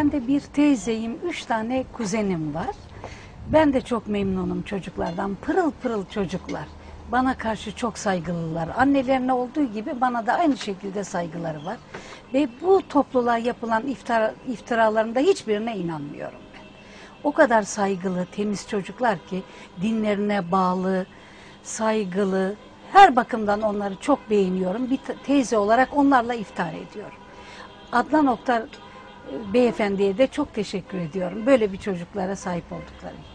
Ben de bir teyzeyim, 3 tane kuzenim var. Ben de çok memnunum çocuklardan. Pırıl pırıl çocuklar. Bana karşı çok saygılılar. Annelerine olduğu gibi bana da aynı şekilde saygıları var. Ve bu topluluğa yapılan iftiralarında hiçbirine inanmıyorum ben. O kadar saygılı, temiz çocuklar ki dinlerine bağlı, saygılı. Her bakımdan onları çok beğeniyorum. Bir teyze olarak onlarla iftar ediyorum. Adnan Oktar beyefendiye de çok teşekkür ediyorum. Böyle bir çocuklara sahip oldukları için.